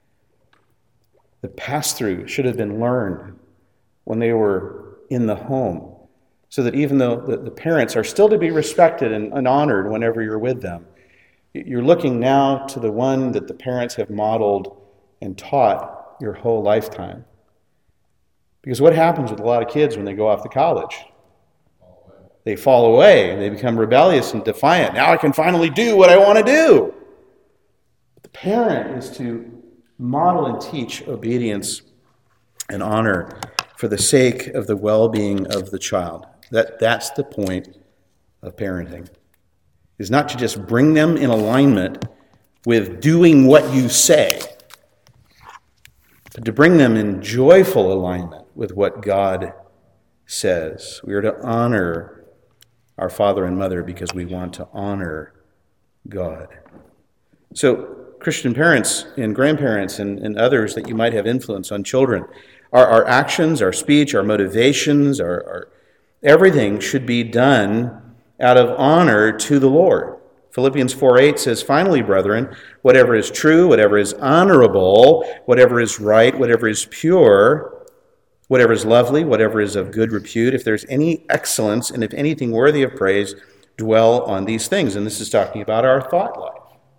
The pass-through should have been learned when they were in the home, so that even though the, the parents are still to be respected and, and honored whenever you're with them, you're looking now to the one that the parents have modeled and taught your whole lifetime. Because what happens with a lot of kids when they go off to college? They fall away. They become rebellious and defiant. Now I can finally do what I want to do. But the parent is to model and teach obedience and honor for the sake of the well-being of the child. That, that's the point of parenting. Is not to just bring them in alignment with doing what you say, but to bring them in joyful alignment with what God says. We are to honor our father and mother because we want to honor God. So Christian parents and grandparents and, and others that you might have influence on children, our, our actions, our speech, our motivations, our, our everything should be done out of honor to the Lord. Philippians four eight says, "Finally, brethren, whatever is true, whatever is honorable, whatever is right, whatever is pure, whatever is lovely, whatever is of good repute, if there's any excellence and if anything worthy of praise, dwell on these things." And this is talking about our thought life.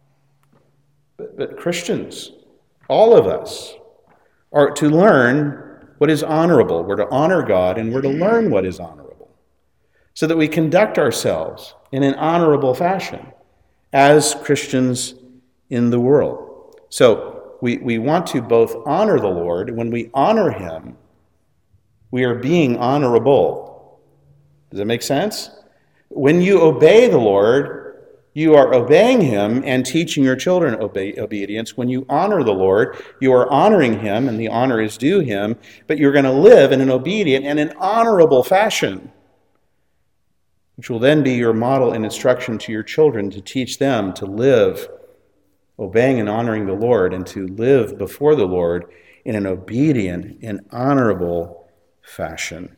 But, but Christians, all of us, are to learn what is honorable. We're to honor God and we're to learn what is honorable, so that we conduct ourselves in an honorable fashion as Christians in the world. So we, we want to both honor the Lord. When we honor him, we are being honorable. Does that make sense? When you obey the Lord, you are obeying him and teaching your children obey, obedience. When you honor the Lord, you are honoring him, and the honor is due him, but you're going to live in an obedient and an honorable fashion, which will then be your model and instruction to your children to teach them to live obeying and honoring the Lord and to live before the Lord in an obedient and honorable fashion.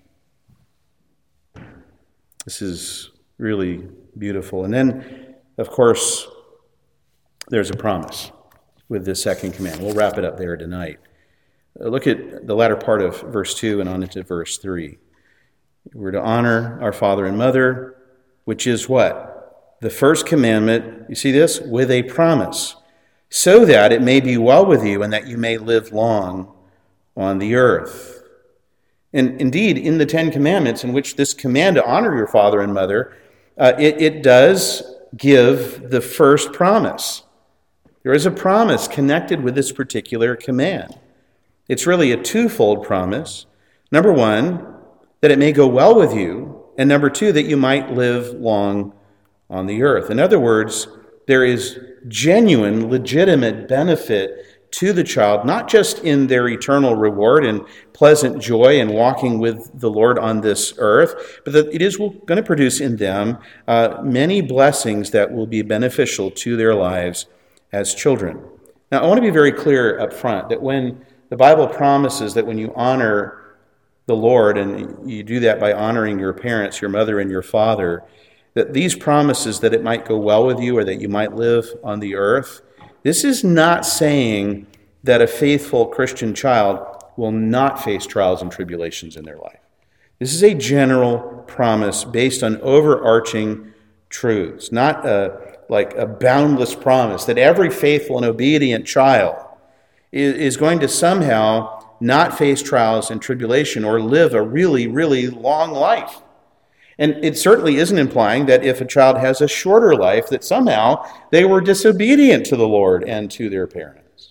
This is really beautiful. And then, of course, there's a promise with this second command. We'll wrap it up there tonight. Look at the latter part of verse two and on into verse three. We're to honor our father and mother, which is what? The first commandment, you see this? With a promise, so that it may be well with you and that you may live long on the earth. And indeed, in the Ten Commandments, in which this command to honor your father and mother, uh, it, it does give the first promise. There is a promise connected with this particular command. It's really a twofold promise. Number one, that it may go well with you, and number two, that you might live long on the earth. In other words, there is genuine, legitimate benefit to the child, not just in their eternal reward and pleasant joy in walking with the Lord on this earth, but that it is going to produce in them uh, many blessings that will be beneficial to their lives as children. Now, I want to be very clear up front that when the Bible promises that when you honor the Lord, and you do that by honoring your parents, your mother and your father, that these promises that it might go well with you or that you might live on the earth, this is not saying that a faithful Christian child will not face trials and tribulations in their life. This is a general promise based on overarching truths, not a, like a boundless promise that every faithful and obedient child is, is going to somehow not face trials and tribulation or live a really, really long life. And it certainly isn't implying that if a child has a shorter life, that somehow they were disobedient to the Lord and to their parents.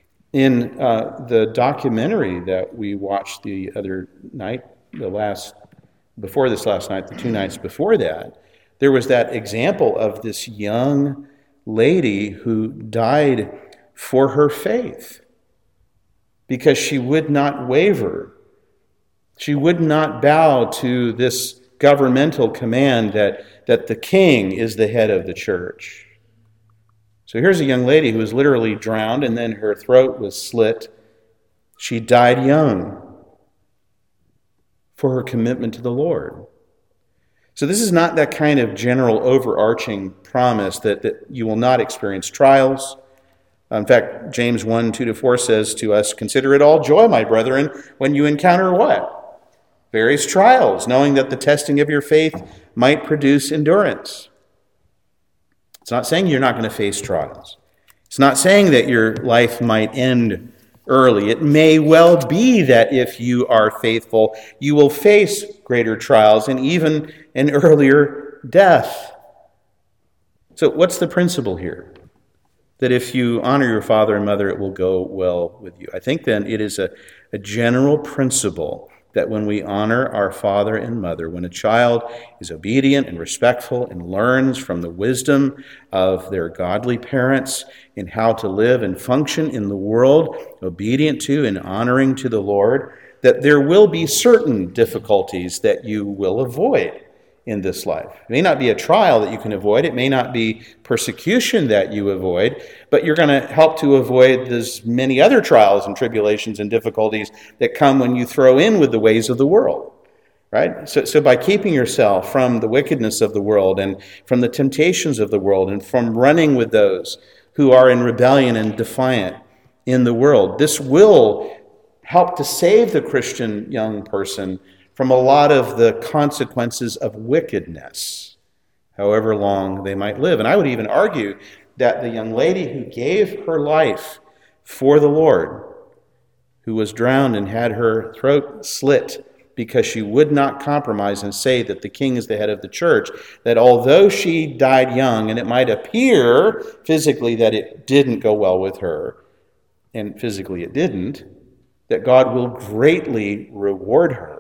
In uh, the documentary that we watched the other night, the last, before this last night, the two nights before that, there was that example of this young lady who died for her faith because she would not waver. She would not bow to this governmental command that, that the king is the head of the church. So here's a young lady who was literally drowned and then her throat was slit. She died young for her commitment to the Lord. So this is not that kind of general overarching promise that, that you will not experience trials. In fact, James one, two to four says to us, "Consider it all joy, my brethren, when you encounter" what? "Various trials, knowing that the testing of your faith might produce endurance." It's not saying you're not going to face trials. It's not saying that your life might end early. It may well be that if you are faithful, you will face greater trials and even an earlier death. So what's the principle here? That if you honor your father and mother, it will go well with you. I think then it is a, a general principle that when we honor our father and mother, when a child is obedient and respectful and learns from the wisdom of their godly parents in how to live and function in the world, obedient to and honoring to the Lord, that there will be certain difficulties that you will avoid in this life. It may not be a trial that you can avoid. It may not be persecution that you avoid, but you're going to help to avoid those many other trials and tribulations and difficulties that come when you throw in with the ways of the world, right? So, so by keeping yourself from the wickedness of the world and from the temptations of the world and from running with those who are in rebellion and defiant in the world, this will help to save the Christian young person from a lot of the consequences of wickedness, however long they might live. And I would even argue that the young lady who gave her life for the Lord, who was drowned and had her throat slit because she would not compromise and say that the king is the head of the church, that although she died young, and it might appear physically that it didn't go well with her, and physically it didn't, that God will greatly reward her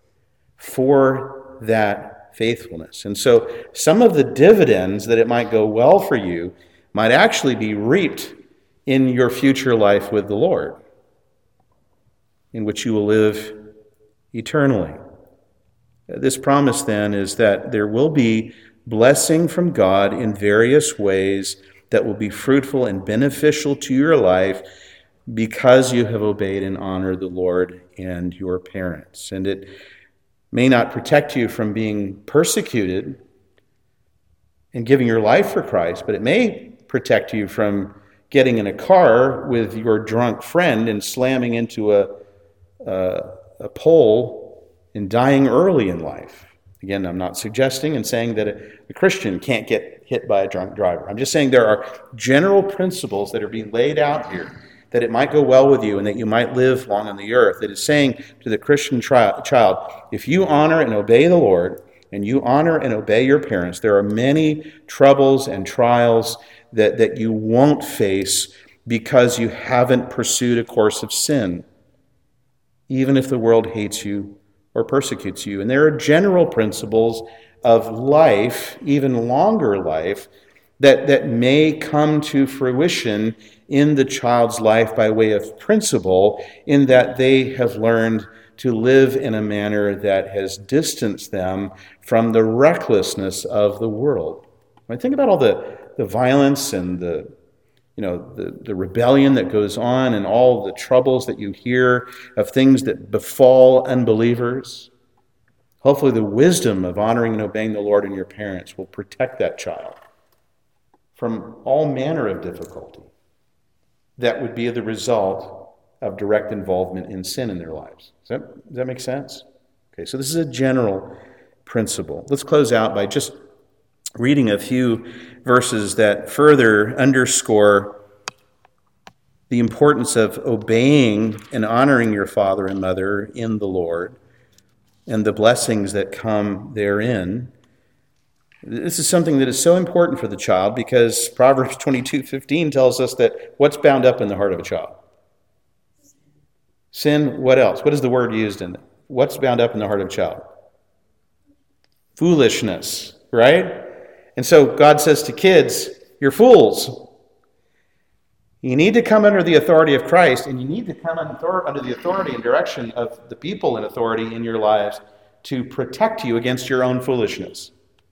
for that faithfulness. And so some of the dividends that it might go well for you might actually be reaped in your future life with the Lord, in which you will live eternally. This promise then is that there will be blessing from God in various ways that will be fruitful and beneficial to your life because you have obeyed and honored the Lord and your parents. And it may not protect you from being persecuted and giving your life for Christ, but it may protect you from getting in a car with your drunk friend and slamming into a, a, a pole and dying early in life. Again, I'm not suggesting and saying that a, a Christian can't get hit by a drunk driver. I'm just saying there are general principles that are being laid out here that it might go well with you and that you might live long on the earth. It is saying to the Christian tri- child, if you honor and obey the Lord, and you honor and obey your parents, there are many troubles and trials that, that you won't face because you haven't pursued a course of sin, even if the world hates you or persecutes you. And there are general principles of life, even longer life, that, that may come to fruition in the child's life by way of principle, in that they have learned to live in a manner that has distanced them from the recklessness of the world. When I think about all the, the violence and the you know the, the rebellion that goes on and all the troubles that you hear of things that befall unbelievers, hopefully the wisdom of honoring and obeying the Lord and your parents will protect that child from all manner of difficulty that would be the result of direct involvement in sin in their lives. Does that, does that make sense? Okay, so this is a general principle. Let's close out by just reading a few verses that further underscore the importance of obeying and honoring your father and mother in the Lord and the blessings that come therein. This is something that is so important for the child because Proverbs twenty-two fifteen tells us that what's bound up in the heart of a child? Sin, what else? What is the word used in it? What's bound up in the heart of a child? Foolishness, right? And so God says to kids, you're fools. You need to come under the authority of Christ, and you need to come under the authority and direction of the people in authority in your lives to protect you against your own foolishness.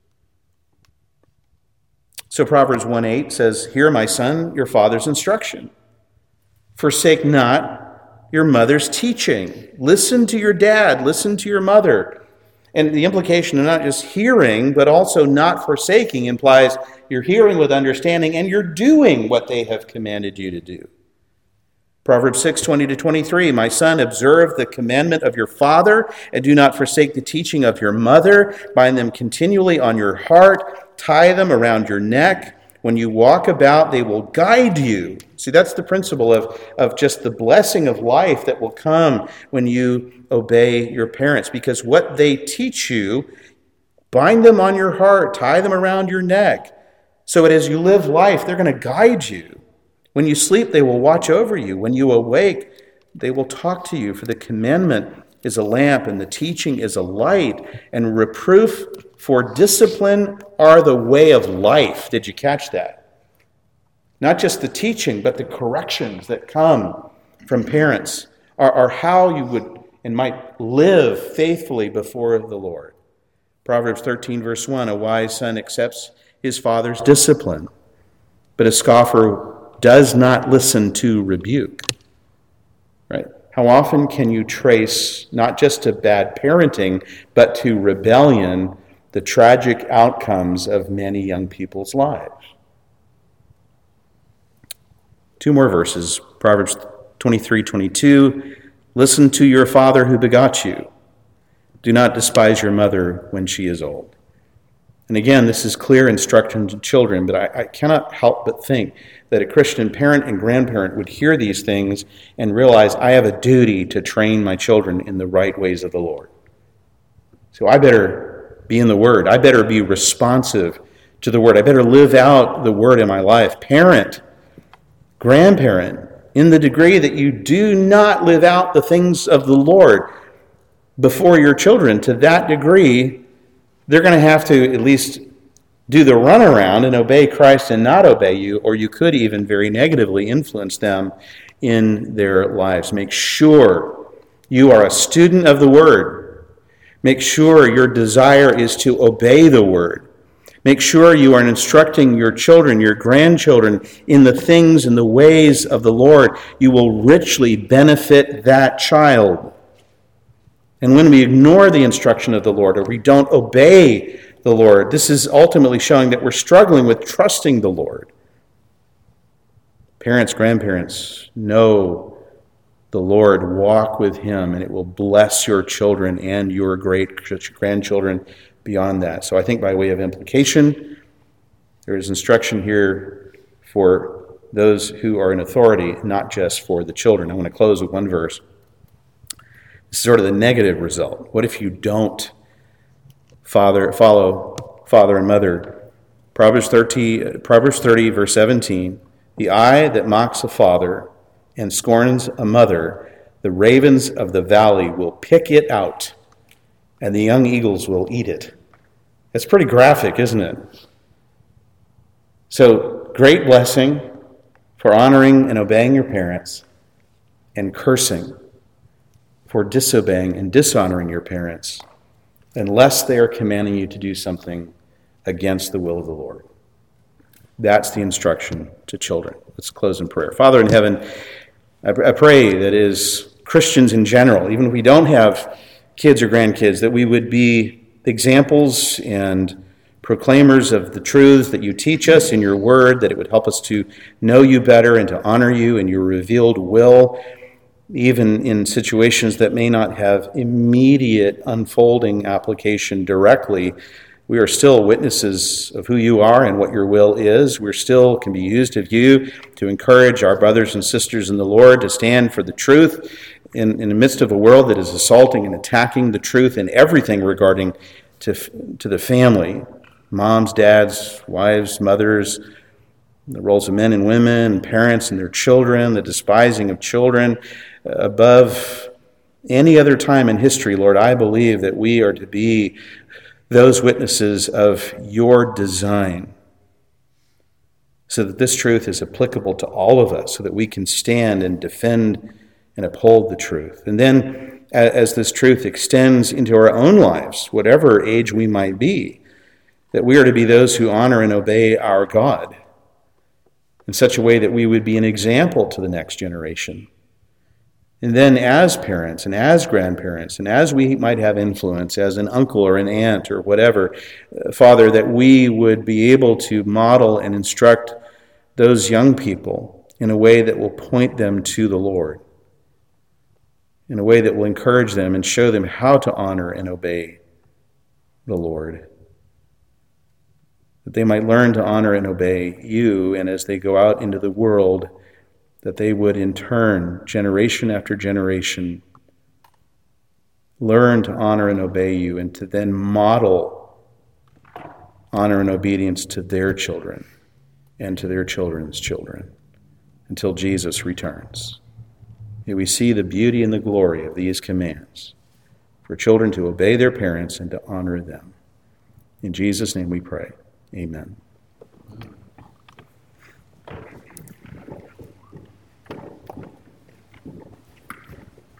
So Proverbs one eight says, hear, my son, your father's instruction. Forsake not your mother's teaching. Listen to your dad. Listen to your mother. And the implication of not just hearing, but also not forsaking implies you're hearing with understanding and you're doing what they have commanded you to do. Proverbs six twenty to twenty-three, my son, observe the commandment of your father and do not forsake the teaching of your mother. Bind them continually on your heart. Tie them around your neck. When you walk about, they will guide you. See, that's the principle of, of just the blessing of life that will come when you obey your parents. Because what they teach you, bind them on your heart, tie them around your neck, so that as you live life, they're going to guide you. When you sleep, they will watch over you. When you awake, they will talk to you. For the commandment is a lamp, and the teaching is a light, and reproof for discipline are the way of life. Did you catch that? Not just the teaching, but the corrections that come from parents are, are how you would and might live faithfully before the Lord. Proverbs thirteen, verse one, a wise son accepts his father's discipline, but a scoffer does not listen to rebuke. Right? How often can you trace, not just to bad parenting, but to rebellion, the tragic outcomes of many young people's lives? Two more verses. Proverbs twenty-three twenty-two. Listen to your father who begot you. Do not despise your mother when she is old. And again, this is clear instruction to children, but I, I cannot help but think that a Christian parent and grandparent would hear these things and realize I have a duty to train my children in the right ways of the Lord. So I better be in the Word. I better be responsive to the Word. I better live out the Word in my life. Parent, grandparent, in the degree that you do not live out the things of the Lord before your children, to that degree, they're going to have to at least do the runaround and obey Christ and not obey you, or you could even very negatively influence them in their lives. Make sure you are a student of the Word. Make sure your desire is to obey the Word. Make sure you are instructing your children, your grandchildren, in the things and the ways of the Lord. You will richly benefit that child. And when we ignore the instruction of the Lord, or we don't obey the Lord, this is ultimately showing that we're struggling with trusting the Lord. Parents, grandparents, know the Lord, walk with Him, and it will bless your children and your great grandchildren beyond that. So I think by way of implication, there is instruction here for those who are in authority, not just for the children. I want to close with one verse. This is sort of the negative result. What if you don't father, follow father and mother? Proverbs thirty, Proverbs thirty, verse seventeen, the eye that mocks a father and scorns a mother, the ravens of the valley will pick it out. and the young eagles will eat it. It's pretty graphic, isn't it? So, great blessing for honoring and obeying your parents, and cursing for disobeying and dishonoring your parents, unless they are commanding you to do something against the will of the Lord. That's the instruction to children. Let's close in prayer. Father in heaven, I pray that as Christians in general, even if we don't have kids or grandkids, that we would be examples and proclaimers of the truths that you teach us in your word, that it would help us to know you better and to honor you in your revealed will, even in situations that may not have immediate unfolding application directly. We are still witnesses of who you are and what your will is. We still can be used of you to encourage our brothers and sisters in the Lord to stand for the truth in, in the midst of a world that is assaulting and attacking the truth in everything regarding to, to the family. Moms, dads, wives, mothers, the roles of men and women, parents and their children, the despising of children. Above any other time in history, Lord, I believe that we are to be those witnesses of your design, so that this truth is applicable to all of us, so that we can stand and defend and uphold the truth. And then, as this truth extends into our own lives, whatever age we might be, that we are to be those who honor and obey our God in such a way that we would be an example to the next generation. And then as parents and as grandparents and as we might have influence as an uncle or an aunt or whatever, uh, Father, that we would be able to model and instruct those young people in a way that will point them to the Lord, in a way that will encourage them and show them how to honor and obey the Lord, that they might learn to honor and obey you, and as they go out into the world, that they would in turn, generation after generation, learn to honor and obey you and to then model honor and obedience to their children and to their children's children until Jesus returns. May we see the beauty and the glory of these commands for children to obey their parents and to honor them. In Jesus' name we pray. Amen.